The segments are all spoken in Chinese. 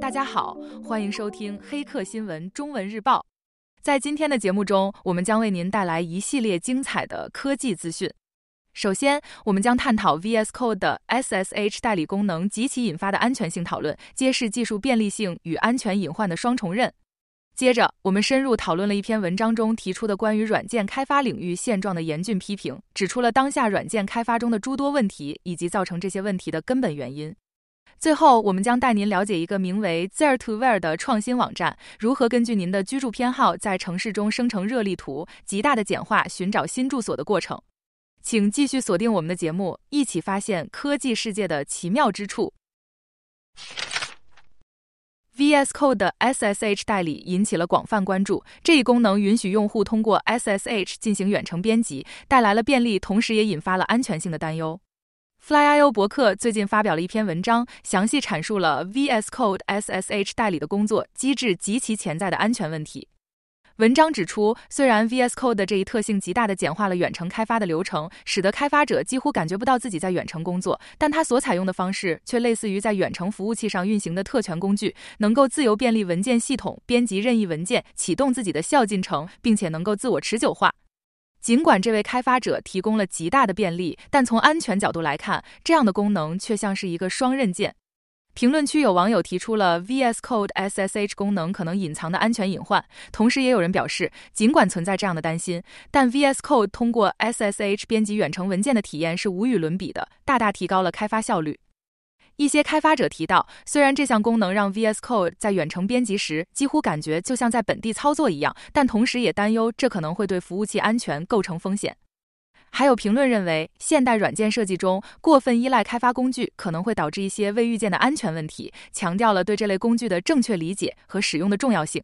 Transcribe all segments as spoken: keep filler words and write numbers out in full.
大家好，欢迎收听黑客新闻中文日报。在今天的节目中，我们将为您带来一系列精彩的科技资讯。首先，我们将探讨 V S Code 的 S S H 代理功能及其引发的安全性讨论，揭示技术便利性与安全隐患的双重刃。接着，我们深入讨论了一篇文章中提出的关于软件开发领域现状的严峻批评，指出了当下软件开发中的诸多问题，以及造成这些问题的根本原因。最后，我们将带您了解一个名为 Zero to Where 的创新网站，如何根据您的居住偏好在城市中生成热力图，极大的简化寻找新住所的过程。请继续锁定我们的节目，一起发现科技世界的奇妙之处。V S Code 的 S S H 代理引起了广泛关注，这一功能允许用户通过 S S H 进行远程编辑，带来了便利，同时也引发了安全性的担忧。Fly 点 I O 博客最近发表了一篇文章，详细阐述了 V S Code S S H 代理的工作机制及其潜在的安全问题。文章指出，虽然 V S Code 的这一特性极大地简化了远程开发的流程，使得开发者几乎感觉不到自己在远程工作，但它所采用的方式却类似于在远程服务器上运行的特权工具，能够自由便利文件系统，编辑任意文件，启动自己的校进程，并且能够自我持久化。尽管这位开发者提供了极大的便利，但从安全角度来看，这样的功能却像是一个双刃剑。评论区有网友提出了 V S Code S S H 功能可能隐藏的安全隐患，同时也有人表示，尽管存在这样的担心，但 V S Code 通过 S S H 编辑远程文件的体验是无与伦比的，大大提高了开发效率。一些开发者提到，虽然这项功能让 V S Code 在远程编辑时几乎感觉就像在本地操作一样，但同时也担忧这可能会对服务器安全构成风险。还有评论认为，现代软件设计中过分依赖开发工具可能会导致一些未预见的安全问题，强调了对这类工具的正确理解和使用的重要性。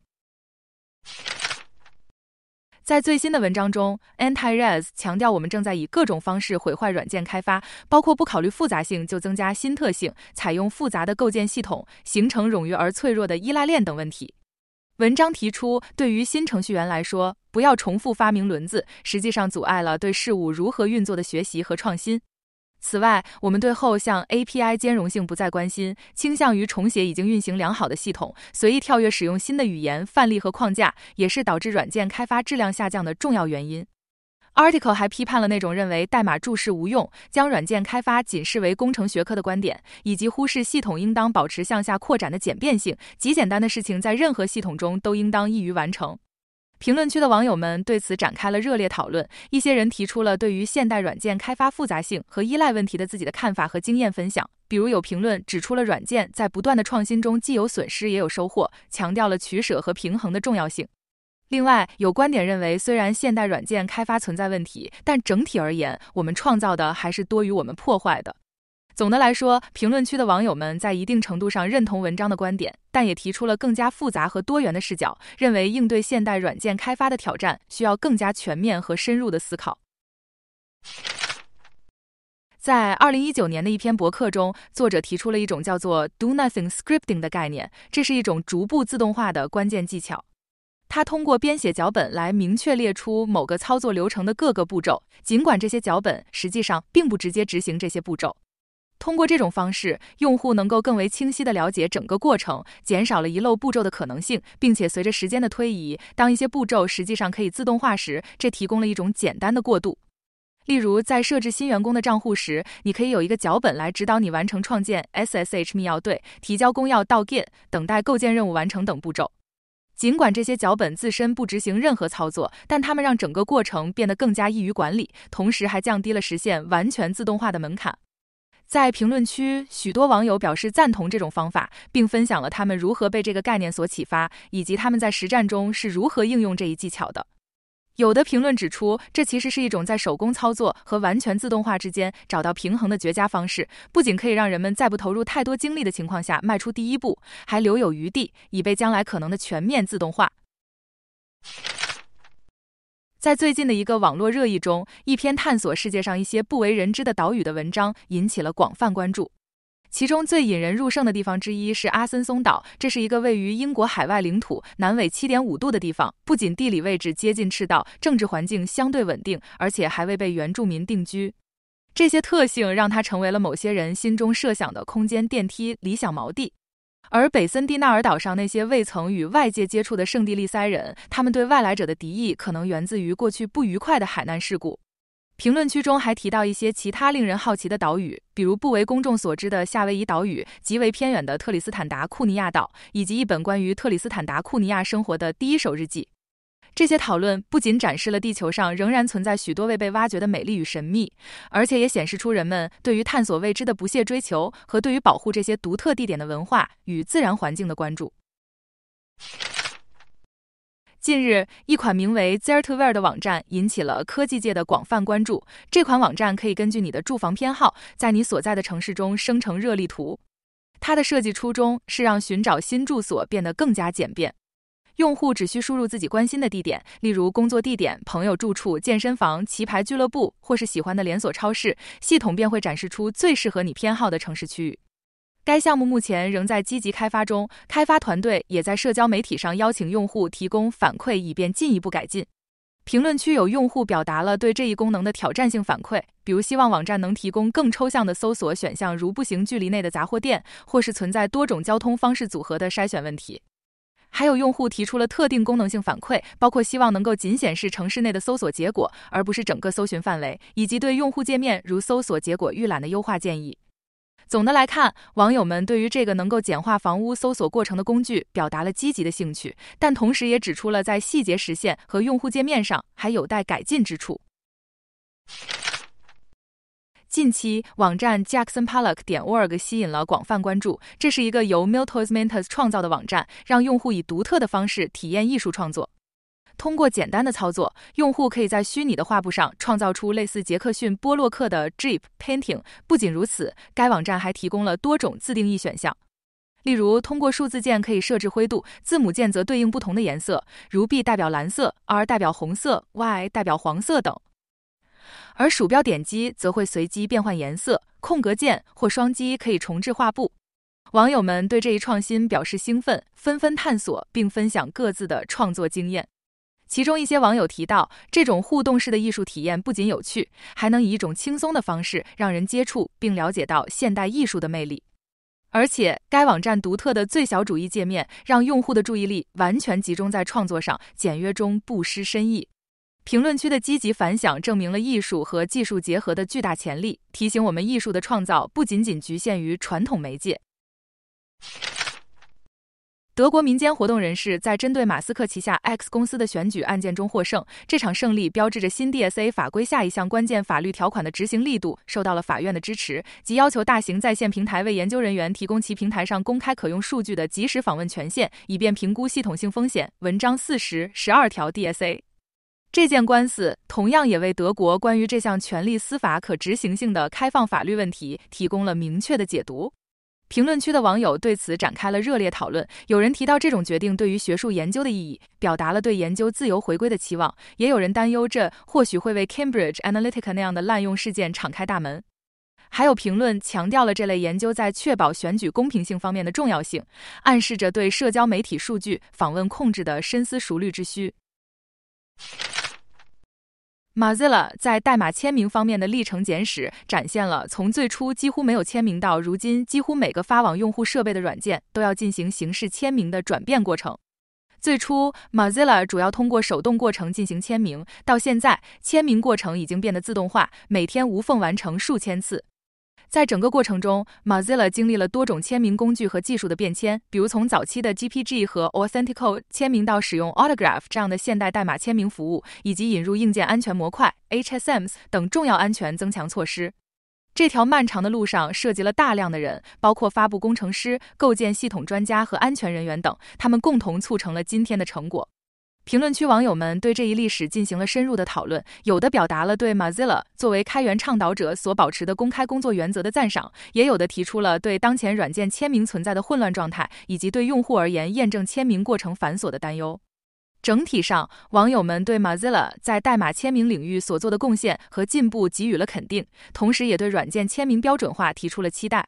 在最新的文章中 ，Anti-Res 强调我们正在以各种方式毁坏软件开发，包括不考虑复杂性就增加新特性，采用复杂的构建系统，形成冗余而脆弱的依赖链等问题。文章提出，对于新程序员来说，不要重复发明轮子，实际上阻碍了对事物如何运作的学习和创新。此外，我们对后向 A P I 兼容性不再关心，倾向于重写已经运行良好的系统，随意跳跃使用新的语言、范例和框架，也是导致软件开发质量下降的重要原因。Article 还批判了那种认为代码注释无用，将软件开发仅视为工程学科的观点，以及忽视系统应当保持向下扩展的简便性，极简单的事情在任何系统中都应当易于完成。评论区的网友们对此展开了热烈讨论，一些人提出了对于现代软件开发复杂性和依赖问题的自己的看法和经验分享，比如有评论指出了软件在不断的创新中既有损失也有收获，强调了取舍和平衡的重要性。另外，有观点认为，虽然现代软件开发存在问题，但整体而言，我们创造的还是多于我们破坏的。总的来说，评论区的网友们在一定程度上认同文章的观点，但也提出了更加复杂和多元的视角，认为应对现代软件开发的挑战需要更加全面和深入的思考。在二零一九年的一篇博客中，作者提出了一种叫做 Do Nothing Scripting 的概念，这是一种逐步自动化的关键技巧。他通过编写脚本来明确列出某个操作流程的各个步骤，尽管这些脚本实际上并不直接执行这些步骤。通过这种方式，用户能够更为清晰地了解整个过程，减少了遗漏步骤的可能性，并且随着时间的推移，当一些步骤实际上可以自动化时，这提供了一种简单的过渡。例如，在设置新员工的账户时，你可以有一个脚本来指导你完成创建 S S H 密钥对、提交公钥到 Git、等待构建任务完成等步骤。尽管这些脚本自身不执行任何操作，但它们让整个过程变得更加易于管理，同时还降低了实现完全自动化的门槛。在评论区，许多网友表示赞同这种方法，并分享了他们如何被这个概念所启发，以及他们在实战中是如何应用这一技巧的。有的评论指出，这其实是一种在手工操作和完全自动化之间找到平衡的绝佳方式，不仅可以让人们在不投入太多精力的情况下迈出第一步，还留有余地，以备将来可能的全面自动化。在最近的一个网络热议中，一篇探索世界上一些不为人知的岛屿的文章引起了广泛关注。其中最引人入胜的地方之一是阿森松岛，这是一个位于英国海外领土南纬 七点五 度的地方，不仅地理位置接近赤道，政治环境相对稳定，而且还未被原住民定居。这些特性让它成为了某些人心中设想的空间电梯理想锚地。 而北森蒂纳尔岛上那些未曾与外界接触的圣地利塞人，他们对外来者的敌意可能源自于过去不愉快的海难事故。评论区中还提到一些其他令人好奇的岛屿，比如不为公众所知的夏威夷岛屿、极为偏远的特里斯坦达库尼亚岛，以及一本关于特里斯坦达库尼亚生活的第一手日记。这些讨论不仅展示了地球上仍然存在许多未被挖掘的美丽与神秘，而且也显示出人们对于探索未知的不懈追求和对于保护这些独特地点的文化与自然环境的关注。近日，一款名为 Zertware 的网站引起了科技界的广泛关注。这款网站可以根据你的住房偏好，在你所在的城市中生成热力图。它的设计初衷是让寻找新住所变得更加简便。用户只需输入自己关心的地点，例如工作地点、朋友住处、健身房、棋牌俱乐部，或是喜欢的连锁超市，系统便会展示出最适合你偏好的城市区域。该项目目前仍在积极开发中，开发团队也在社交媒体上邀请用户提供反馈，以便进一步改进。评论区有用户表达了对这一功能的挑战性反馈，比如希望网站能提供更抽象的搜索选项，如步行距离内的杂货店，或是存在多种交通方式组合的筛选问题。还有用户提出了特定功能性反馈，包括希望能够仅显示城市内的搜索结果，而不是整个搜寻范围，以及对用户界面如搜索结果预览的优化建议。总的来看，网友们对于这个能够简化房屋搜索过程的工具表达了积极的兴趣，但同时也指出了在细节实现和用户界面上还有待改进之处。近期，网站 jackson pollock 点 org 吸引了广泛关注。这是一个由 Miltos Mentos 创造的网站，让用户以独特的方式体验艺术创作。通过简单的操作，用户可以在虚拟的画布上创造出类似杰克逊·波洛克的 Drip Painting。不仅如此，该网站还提供了多种自定义选项，例如通过数字键可以设置灰度，字母键则对应不同的颜色，如 B 代表蓝色， R 代表红色， Y 代表黄色等。而鼠标点击则会随机变换颜色，空格键或双击可以重置画布。网友们对这一创新表示兴奋，纷纷探索并分享各自的创作经验。其中一些网友提到，这种互动式的艺术体验不仅有趣，还能以一种轻松的方式让人接触并了解到现代艺术的魅力。而且，该网站独特的最小主义界面让用户的注意力完全集中在创作上，简约中不失深意。评论区的积极反响证明了艺术和技术结合的巨大潜力，提醒我们艺术的创造不仅仅局限于传统媒介。德国民间活动人士在针对马斯克旗下 X 公司的选举案件中获胜，这场胜利标志着新 D S A 法规下一项关键法律条款的执行力度受到了法院的支持，即要求大型在线平台为研究人员提供其平台上公开可用数据的即时访问权限，以便评估系统性风险。文章四十十二条 D S A。这件官司同样也为德国关于这项权利司法可执行性的开放法律问题提供了明确的解读。评论区的网友对此展开了热烈讨论，有人提到这种决定对于学术研究的意义，表达了对研究自由回归的期望，也有人担忧这或许会为 Cambridge Analytica 那样的滥用事件敞开大门。还有评论强调了这类研究在确保选举公平性方面的重要性，暗示着对社交媒体数据访问控制的深思熟虑之需。Mozilla 在代码签名方面的历程简史展现了从最初几乎没有签名到如今几乎每个发往用户设备的软件都要进行形式签名的转变过程。最初 Mozilla 主要通过手动过程进行签名，到现在签名过程已经变得自动化，每天无缝完成数千次。在整个过程中 Mozilla 经历了多种签名工具和技术的变迁，比如从早期的 G P G 和 Authentico 签名到使用 Autograph 这样的现代代码签名服务，以及引入硬件安全模块 H S Ms 等重要安全增强措施。这条漫长的路上涉及了大量的人，包括发布工程师、构建系统专家和安全人员等，他们共同促成了今天的成果。评论区网友们对这一历史进行了深入的讨论，有的表达了对 Mozilla 作为开源倡导者所保持的公开工作原则的赞赏，也有的提出了对当前软件签名存在的混乱状态，以及对用户而言验证签名过程繁琐的担忧。整体上，网友们对 Mozilla 在代码签名领域所做的贡献和进步给予了肯定，同时也对软件签名标准化提出了期待。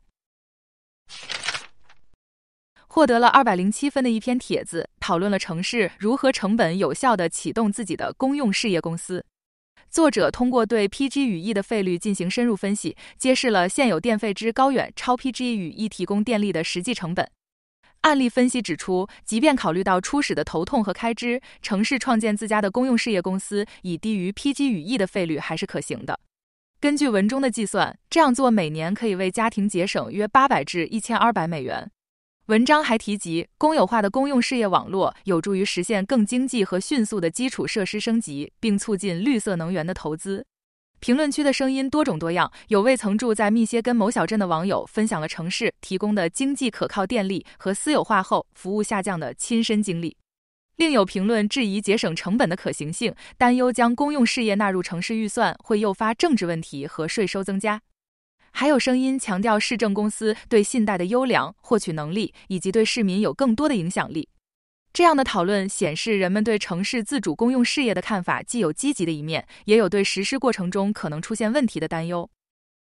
获得了二百零七分的一篇帖子，讨论了城市如何成本有效地启动自己的公用事业公司。作者通过对 P G 语义的费率进行深入分析，揭示了现有电费之高远超 P G 语义提供电力的实际成本。 案例分析指出，即便考虑到初始的头痛和开支，城市创建自家的公用事业公司以低于披基羽翼的费率还是可行的。根据文中的计算，这样做每年可以为家庭节省约八百至一千二百美元。文章还提及，公有化的公用事业网络有助于实现更经济和迅速的基础设施升级，并促进绿色能源的投资。评论区的声音多种多样，有位曾住在密歇根某小镇的网友分享了城市提供的经济可靠电力和私有化后服务下降的亲身经历。另有评论质疑节省成本的可行性，担忧将公用事业纳入城市预算会诱发政治问题和税收增加。还有声音强调市政公司对信贷的优良获取能力以及对市民有更多的影响力。这样的讨论显示，人们对城市自主公用事业的看法既有积极的一面，也有对实施过程中可能出现问题的担忧。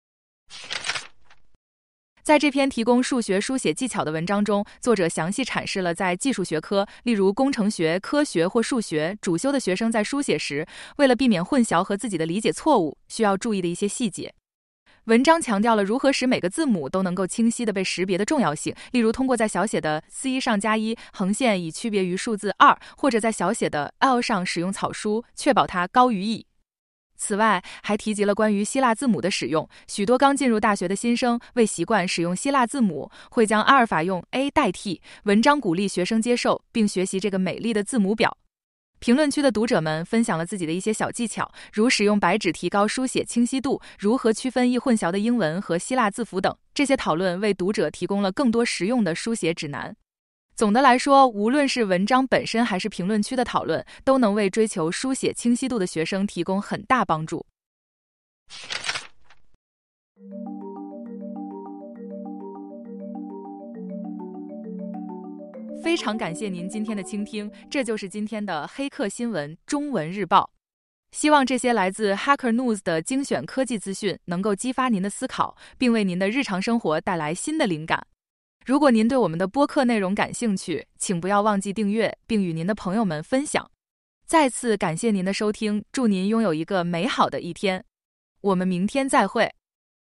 在这篇提供数学书写技巧的文章中，作者详细阐释了在技术学科，例如工程学、科学或数学主修的学生在书写时，为了避免混淆和自己的理解错误，需要注意的一些细节。文章强调了如何使每个字母都能够清晰地被识别的重要性，例如通过在小写的 C 上加一横线以区别于数字二，或者在小写的 L 上使用草书，确保它高于 E。此外，还提及了关于希腊字母的使用，许多刚进入大学的新生未习惯使用希腊字母，会将阿尔法用 A 代替。文章鼓励学生接受并学习这个美丽的字母表。评论区的读者们分享了自己的一些小技巧，如使用白纸提高书写清晰度，如何区分易混淆的英文和希腊字符等。这些讨论为读者提供了更多实用的书写指南。总的来说，无论是文章本身还是评论区的讨论，都能为追求书写清晰度的学生提供很大帮助。非常感谢您今天的倾听，这就是今天的黑客新闻中文日报。希望这些来自 Hacker News 的精选科技资讯能够激发您的思考，并为您的日常生活带来新的灵感。如果您对我们的播客内容感兴趣，请不要忘记订阅，并与您的朋友们分享。再次感谢您的收听，祝您拥有一个美好的一天。我们明天再会。